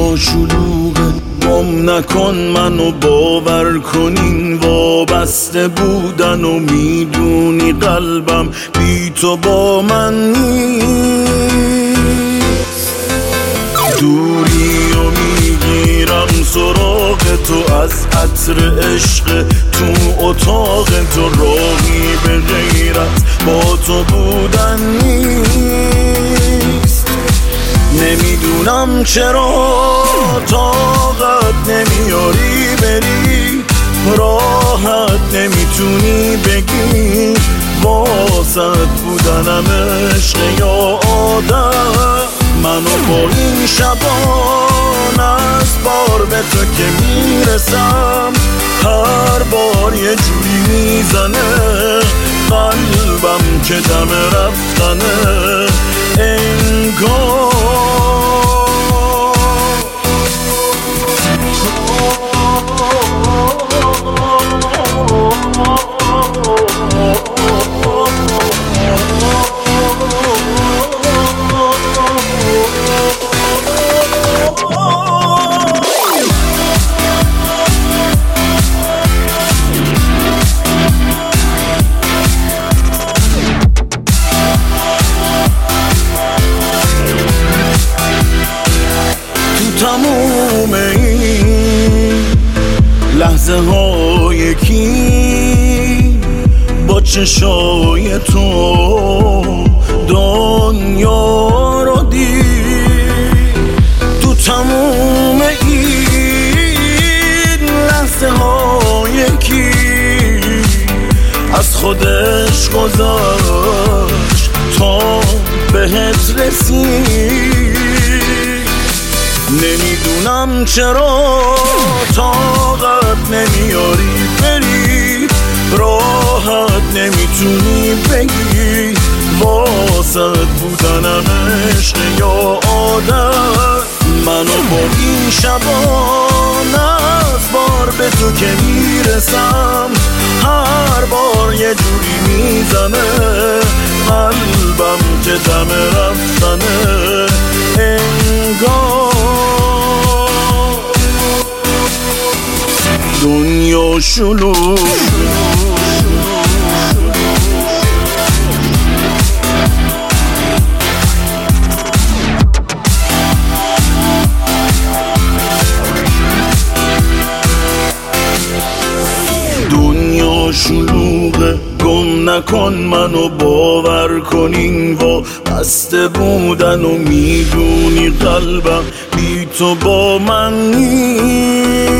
دنیا شلوغه، گم نکن منو، باور کن این وابسته بودن و میدونی قلبم بی تو با من نیست. دوری و میگیرم سراغ تو از عطر عشق تو اتاق تو، راهی به غیرت با تو بودن نیست. نمیدونم چرا طاقت نمیاری بری، راحت نمیتونی بگی واسط بودنم عشق یا آدم. منو با این شبان از بار به تو که میرسم، هر بار یه جوری میزنه قلبم که دم رفتنه انگار. تموم این لحظه ها یکی با چشای تو دنیا رو دید. تو تموم این لحظه ها یکی از خودش گذاشت تا بهت رسید. نمیدونم چرا طاقت نمیاری بری، راحت نمیتونی بگی واسط بودنم عشق یا آدم. منو با این شبان از بار به تو که میرسم، هر بار یه جوری میزنه قلبم که دم رفتنه انگار. دنیا شلوغ دنیا شلوغه، گم نکن منو، باور کن این وابسته بودن و میدونی قلبم بی تو با من نیست.